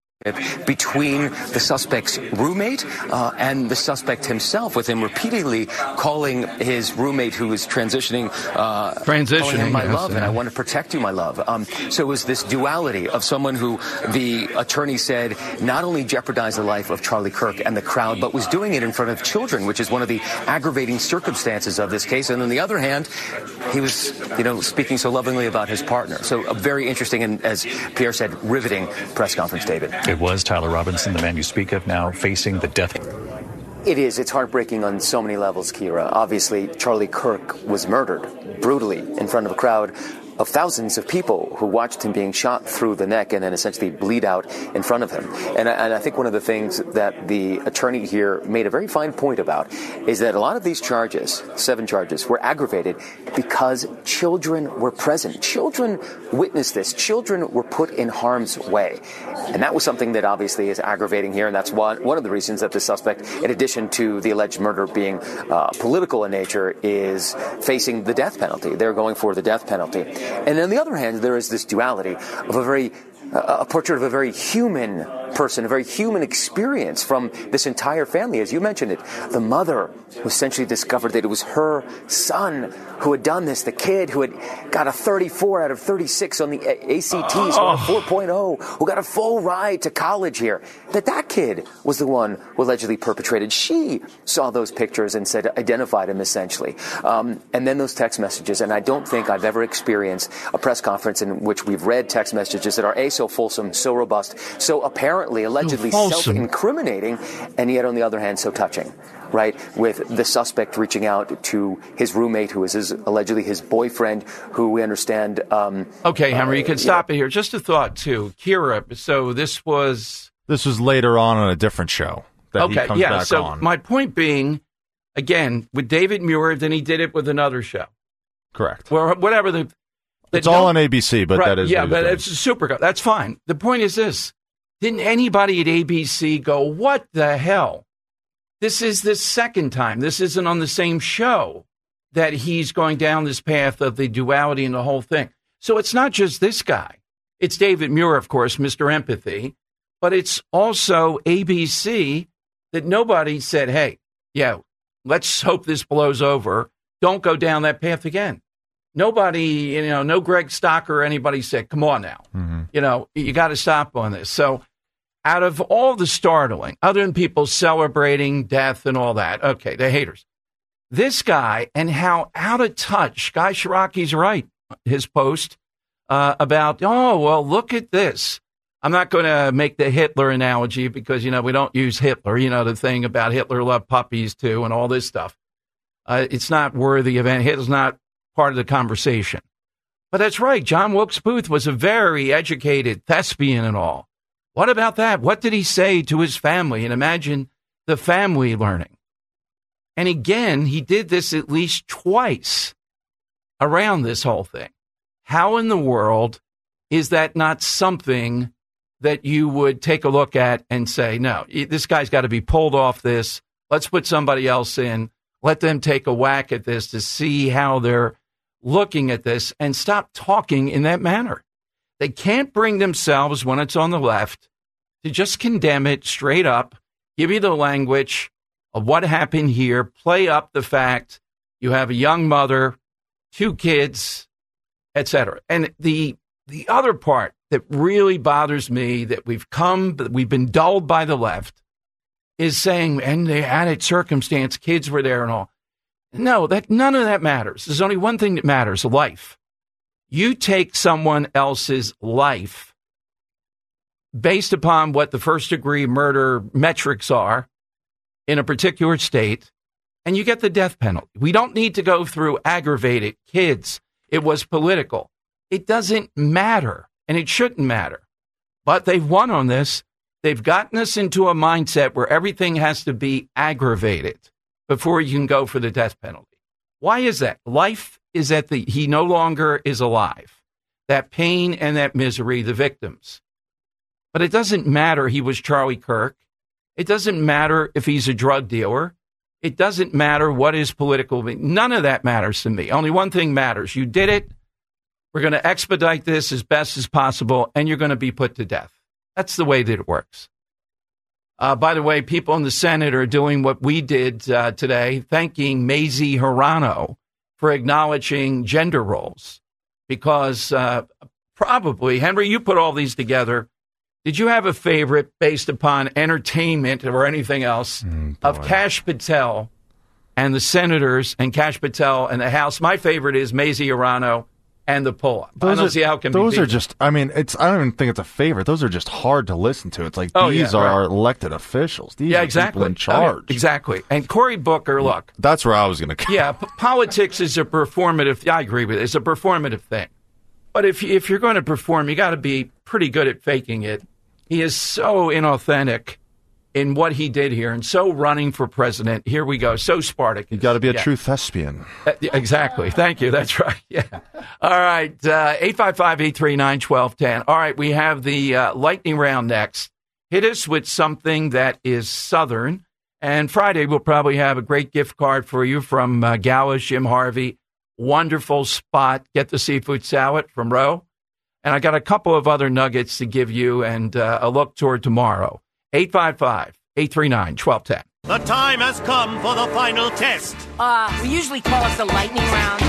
Between the suspect's roommate uh, and the suspect himself, with him repeatedly calling his roommate who is transitioning, uh, transitioning, calling him my yes, love, yeah. and I want to protect you, my love. Um, so it was this duality of someone who the attorney said not only jeopardized the life of Charlie Kirk and the crowd, but was doing it in front of children, which is one of the aggravating circumstances of this case. And on the other hand, he was, you know, speaking so lovingly about his partner. So a very interesting and, as Pierre said, riveting press conference, David. It was Tyler Robinson, the man you speak of, now facing the death. It is. It's heartbreaking on so many levels, Kira. Obviously, Charlie Kirk was murdered brutally in front of a crowd of thousands of people who watched him being shot through the neck and then essentially bleed out in front of him. And I, and I think one of the things that the attorney here made a very fine point about is that a lot of these charges, seven charges, were aggravated because children were present. Children witnessed this. Children were put in harm's way. And that was something that obviously is aggravating here, and that's one, one of the reasons that the suspect, in addition to the alleged murder being uh, political in nature, is facing the death penalty. They're going for the death penalty. And on the other hand, there is this duality of a very, uh, a portrait of a very human person, a very human experience from this entire family. As you mentioned it, the mother who essentially discovered that it was her son who had done this, the kid who had got a thirty-four out of thirty-six on the A C Ts, oh. four point oh, who got a full ride to college here, that that kid was the one who allegedly perpetrated. She saw those pictures and said, identified him essentially. Um, and then those text messages, and I don't think I've ever experienced a press conference in which we've read text messages that are A, so fulsome, so robust, so apparently, allegedly oh, self-incriminating, and yet on the other hand, so touching. Right, with the suspect reaching out to his roommate, who is his, allegedly his boyfriend, who we understand. Um, okay, Henry, you can uh, stop yeah. it here. Just a thought, too. Kira, so this was... This was later on on a different show. that okay, he comes yeah, back so on. my point being, again, with David Muir, then he did it with another show. Correct. Or whatever the... It's all on A B C, but right, that is yeah, what he's but doing. it's a super. That's fine. The point is this: didn't anybody at A B C go, "What the hell? This is the second time. This isn't on the same show that he's going down this path of the duality and the whole thing." So it's not just this guy. It's David Muir, of course, Mister Empathy, but it's also A B C that nobody said, "Hey, yeah, let's hope this blows over. Don't go down that path again." Nobody, you know, no Greg Stocker or anybody said, come on now, mm-hmm. you know, you got to stop on this. So out of all the startling, other than people celebrating death and all that, okay, the haters, this guy and how out of touch, Guy Shiraki's right, his post uh, about, oh, well, look at this. I'm not going to make the Hitler analogy because, you know, we don't use Hitler, you know, the thing about Hitler loved puppies too and all this stuff. Uh, it's not worthy of any, Hitler's not part of the conversation. But that's right. John Wilkes Booth was a very educated thespian and all. What about that? What did he say to his family? And imagine the family learning. And again, he did this at least twice around this whole thing. How in the world is that not something that you would take a look at and say, no, this guy's got to be pulled off this. Let's put somebody else in. Let them take a whack at this to see how they're looking at this and stop talking in that manner. They can't bring themselves, when it's on the left, to just condemn it straight up, give you the language of what happened here, play up the fact you have a young mother, two kids, et cetera. And the the other part that really bothers me that we've come, we've been dulled by the left, is saying, and the added circumstance, kids were there and all. No, that none of that matters. There's only one thing that matters, life. You take someone else's life based upon what the first degree murder metrics are in a particular state, and you get the death penalty. We don't need to go through aggravated kids. It was political. It doesn't matter, and it shouldn't matter. But they've won on this. They've gotten us into a mindset where everything has to be aggravated before you can go for the death penalty. Why is that? Life is at the, he no longer is alive. That pain and that misery, the victims. But it doesn't matter he was Charlie Kirk. It doesn't matter if he's a drug dealer. It doesn't matter what his political, none of that matters to me. Only one thing matters. You did it. We're going to expedite this as best as possible, and you're going to be put to death. That's the way that it works. Uh, by the way, people in the Senate are doing what we did uh, today, thanking Mazie Hirono for acknowledging gender roles. Because uh, probably, Henry, you put all these together. Did you have a favorite based upon entertainment or anything else mm, of Kash Patel and the senators and Kash Patel and the House? My favorite is Mazie Hirono and the pull-up. Those I don't are, see how it can those be are just, I mean, it's. I don't even think it's a favorite. Those are just hard to listen to. It's like, oh, these yeah, are right. elected officials. These yeah, are exactly. people in charge. Oh, yeah, exactly. And Cory Booker, look. That's where I was going to Yeah, p- politics is a performative, I agree with it. It's a performative thing. But if, if you're going to perform, you got to be pretty good at faking it. He is so inauthentic in what he did here and so running for president. Here we go. So Spartacus. You got to be a yeah. true thespian. Uh, exactly. Thank you. That's right. Yeah. All right. Uh, eight five five, eight three nine, one two one zero. All right. We have the uh, lightning round next. Hit us with something that is Southern. And Friday, we'll probably have a great gift card for you from uh, Gala's Jim Harvey. Wonderful spot. Get the seafood salad from Roe. And I got a couple of other nuggets to give you and uh, a look toward tomorrow. eight five five, eight three nine, one two one zero. The time has come for the final test. Uh, we usually call it the lightning round.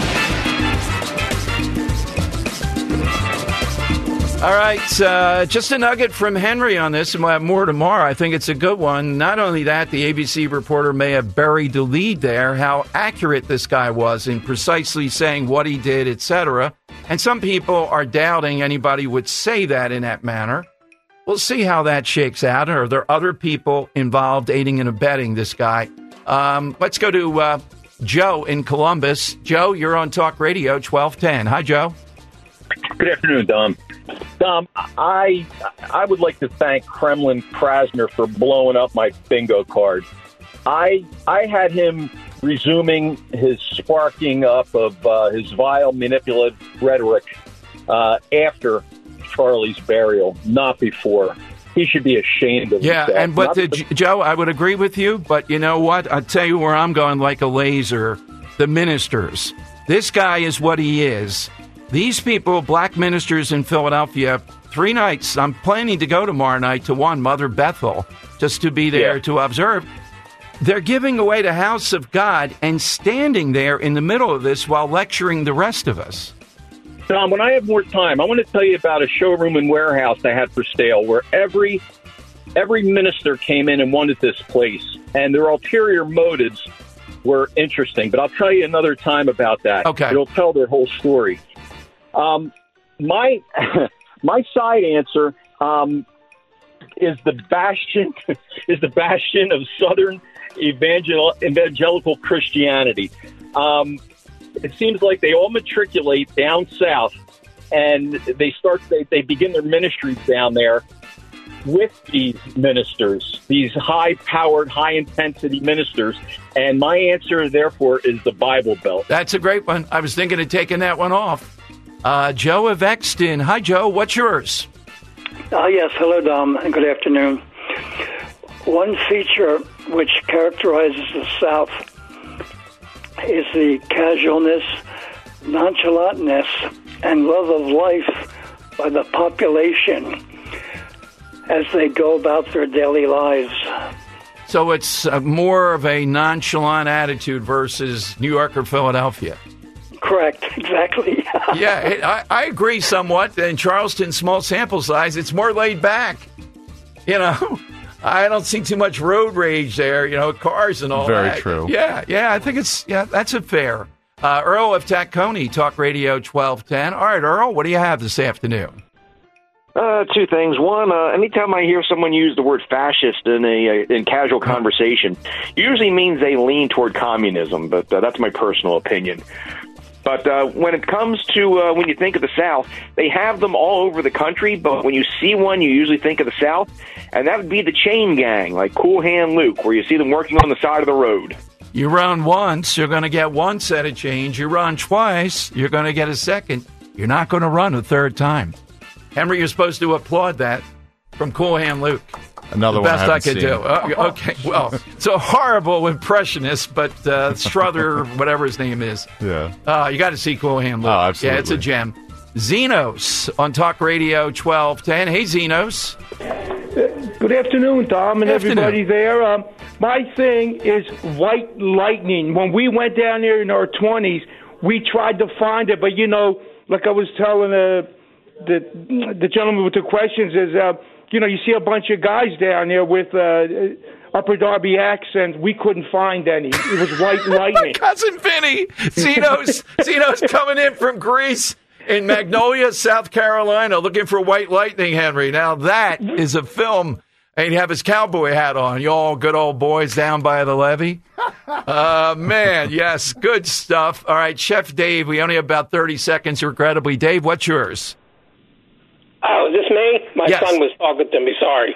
All right, uh, just a nugget from Henry on this, and we'll have more tomorrow. I think it's a good one. Not only that, the A B C reporter may have buried the lead there, how accurate this guy was in precisely saying what he did, et cetera. And some people are doubting anybody would say that in that manner. We'll see how that shakes out. Are there other people involved aiding and abetting this guy? Um, let's go to uh, Joe in Columbus. Joe, you're on Talk Radio twelve ten. Hi, Joe. Good afternoon, Dom. Dom, I I would like to thank Kremlin Krasner for blowing up my bingo card. I I had him resuming his sparking up of uh, his vile, manipulative rhetoric uh, after Charlie's burial, not before. He should be ashamed of yeah, himself. Yeah, and but the, the- Joe, I would agree with you, but you know what? I'll tell you where I'm going like a laser. The ministers. This guy is what he is. These people, black ministers in Philadelphia, three nights. I'm planning to go tomorrow night to one, Mother Bethel, just to be there Yeah. to observe. They're giving away the house of God and standing there in the middle of this while lecturing the rest of us. Tom, when I have more time, I want to tell you about a showroom and warehouse I had for sale where every every minister came in and wanted this place, and their ulterior motives were interesting. But I'll tell you another time about that. Okay. It'll tell their whole story. Um, my my side answer um, is the bastion is the bastion of Southern evangel- evangelical Christianity. Um, it seems like they all matriculate down south, and they start they, they begin their ministries down there with these ministers, these high-powered, high-intensity ministers. And my answer, therefore, is the Bible Belt. That's a great one. I was thinking of taking that one off. Uh, Joe of Exton. Hi, Joe. What's yours? Uh, yes, hello, Dom, and good afternoon. One feature which characterizes the South is the casualness, nonchalantness, and love of life by the population as they go about their daily lives. So it's uh, more of a nonchalant attitude versus New York or Philadelphia. Correct, exactly. yeah, it, I, I agree somewhat. In Charleston, small sample size, it's more laid back. You know, I don't see too much road rage there, you know, cars and all Very that. true. Yeah, yeah, I think it's, yeah, that's a fair. Uh, Earl of Tacony, Talk Radio twelve ten. All right, Earl, what do you have this afternoon? Uh, two things. One, uh, anytime I hear someone use the word fascist in a in casual conversation, usually means they lean toward communism, but uh, that's my personal opinion. But uh, when it comes to uh, when you think of the South, they have them all over the country, but when you see one, you usually think of the South, and that would be the chain gang, like Cool Hand Luke, where you see them working on the side of the road. You run once, you're going to get one set of change. You run twice, you're going to get a second. You're not going to run a third time. Henry, you're supposed to applaud that from Cool Hand Luke. Another the one best I, I could seen. do. Uh, okay, well, it's a horrible impressionist, but uh, Struther, whatever his name is. Yeah. Uh, you got to see Cool Hand Luke. Oh, absolutely. Yeah, it's a gem. Xenos on Talk Radio twelve ten. Hey, Xenos. Good afternoon, Tom, and Afternoon. everybody there. Um, my thing is white lightning. When we went down there in our twenties, we tried to find it, but, you know, like I was telling uh, the the gentleman with the questions is, uh, you know, you see a bunch of guys down there with uh, Upper Darby accents. We couldn't find any. It was white lightning. Cousin Vinny. Xenos, Xenos coming in from Greece in Magnolia, South Carolina, looking for white lightning, Henry. Now, that is a film. And he'd have his cowboy hat on. You all good old boys down by the levee. Uh, man, yes, good stuff. All right, Chef Dave, we only have about thirty seconds, regrettably. Dave, what's yours? Oh, is this me? My Yes. son was talking to me. Sorry.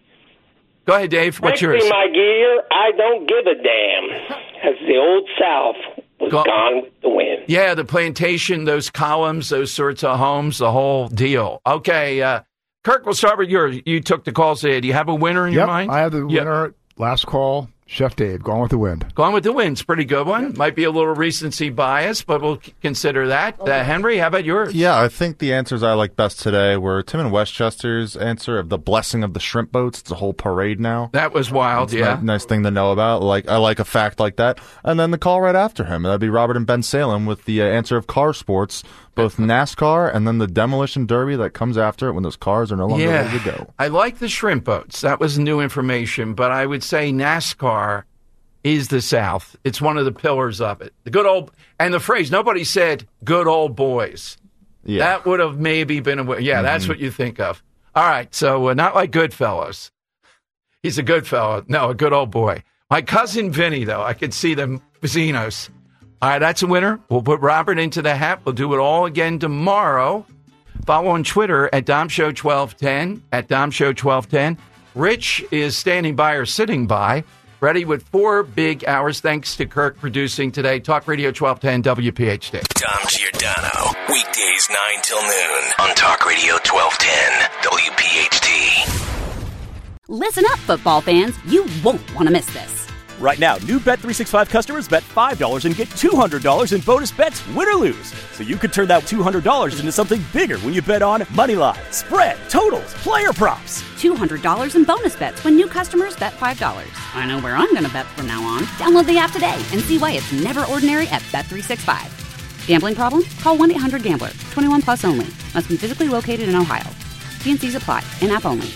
Go ahead, Dave. What's Frankly, yours? my gear, I don't give a damn. As the old South was Go- gone with the wind. Yeah, the plantation, those columns, those sorts of homes, the whole deal. Okay, uh, Kirk, we'll start with yours. You took the call. Say, do you have a winner in Yep, your mind? I have the Yep. winner. Last call, Chef Dave, Gone with the Wind. Gone with the Wind's pretty good one. Might be a little recency bias, but we'll c- consider that. Uh, Henry, how about yours? Yeah, I think the answers I like best today were Tim and Westchester's answer of the blessing of the shrimp boats. It's a whole parade now. That was wild, It's a yeah. ni- nice thing to know about. Like I like a fact like that. And then the call right after him, that'd be Robert and Ben Salem with the uh, answer of car sports, both NASCAR and then the demolition derby that comes after it when those cars are no longer Yeah, ready to go. I like the shrimp boats. That was new information, but I would say NASCAR is the South. It's one of the pillars of it. The good old, and the phrase, nobody said good old boys. Yeah. That would have maybe been a way. Yeah, that's Mhm. what you think of. All right, so uh, not like Goodfellas. He's a good fellow. No, a good old boy. My cousin Vinny, though, I could see them, Vecinos. All right, that's a winner. We'll put Robert into the hat. We'll do it all again tomorrow. Follow on Twitter at Dom Show twelve ten, at Dom Show twelve ten. Rich is standing by or sitting by, ready with four big hours. Thanks to Kirk producing today. Talk Radio twelve ten W P H D. Dom Giordano, weekdays nine till noon on Talk Radio twelve ten W P H D. Listen up, football fans. You won't want to miss this. Right now, new Bet three sixty-five customers bet five dollars and get two hundred dollars in bonus bets, win or lose. So you could turn that two hundred dollars into something bigger when you bet on money line, spread, totals, player props. two hundred dollars in bonus bets when new customers bet five dollars. I know where I'm going to bet from now on. Download the app today and see why it's never ordinary at Bet three sixty-five. Gambling problem? Call one eight hundred gambler. twenty-one plus only. Must be physically located in Ohio. T and C's apply. In-app only.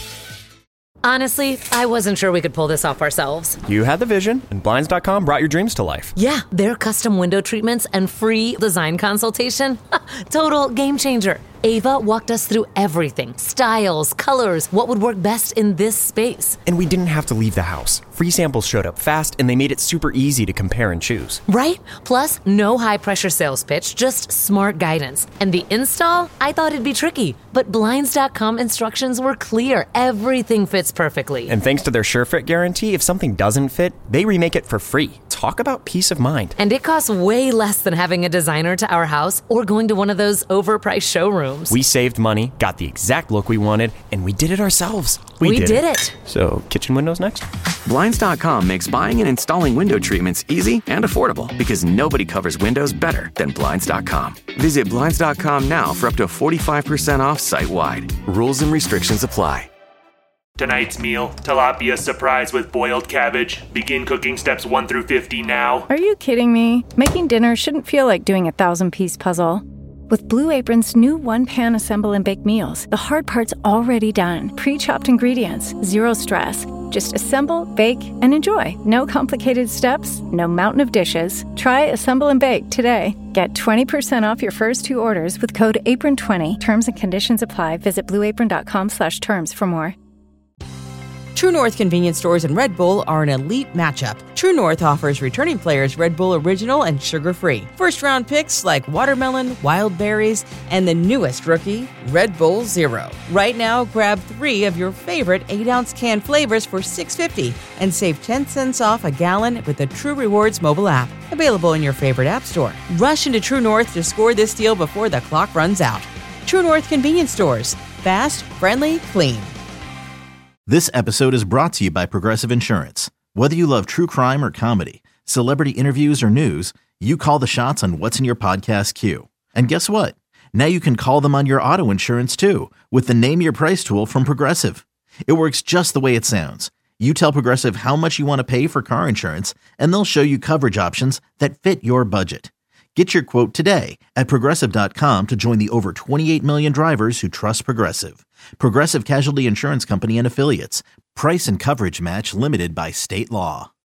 Honestly, I wasn't sure we could pull this off ourselves. You had the vision, and Blinds dot com brought your dreams to life. Yeah, their custom window treatments and free design consultation. Total game changer. Ava walked us through everything. Styles, colors, what would work best in this space. And we didn't have to leave the house. Free samples showed up fast, and they made it super easy to compare and choose. Right? Plus, no high-pressure sales pitch, just smart guidance. And the install? I thought it'd be tricky, but Blinds dot com instructions were clear. Everything fits perfectly. And thanks to their SureFit guarantee, if something doesn't fit, they remake it for free. Talk about peace of mind. And it costs way less than having a designer to our house or going to one of those overpriced showrooms. We saved money, got the exact look we wanted, and we did it ourselves. We, we did, did it. it. So, kitchen windows next? Blinds dot com makes buying and installing window treatments easy and affordable because nobody covers windows better than Blinds dot com. Visit Blinds dot com now for up to forty-five percent off site-wide. Rules and restrictions apply. Tonight's meal, tilapia surprise with boiled cabbage. Begin cooking steps one through fifty now. Are you kidding me? Making dinner shouldn't feel like doing a thousand-piece puzzle. With Blue Apron's new one-pan assemble and bake meals, the hard part's already done. Pre-chopped ingredients, zero stress. Just assemble, bake, and enjoy. No complicated steps, no mountain of dishes. Try Assemble and Bake today. Get twenty percent off your first two orders with code apron twenty. Terms and conditions apply. Visit blue apron dot com slash terms for more. True North convenience stores and Red Bull are an elite matchup. True North offers returning players Red Bull Original and sugar-free. First-round picks like watermelon, wild berries, and the newest rookie, Red Bull Zero. Right now, grab three of your favorite eight-ounce can flavors for six dollars and fifty cents and save ten cents off a gallon with the True Rewards mobile app. Available in your favorite app store. Rush into True North to score this deal before the clock runs out. True North convenience stores. Fast, friendly, clean. This episode is brought to you by Progressive Insurance. Whether you love true crime or comedy, celebrity interviews or news, you call the shots on what's in your podcast queue. And guess what? Now you can call them on your auto insurance too with the Name Your Price tool from Progressive. It works just the way it sounds. You tell Progressive how much you want to pay for car insurance, and they'll show you coverage options that fit your budget. Get your quote today at Progressive dot com to join the over twenty-eight million drivers who trust Progressive. Progressive Casualty Insurance Company and Affiliates. Price and coverage match limited by state law.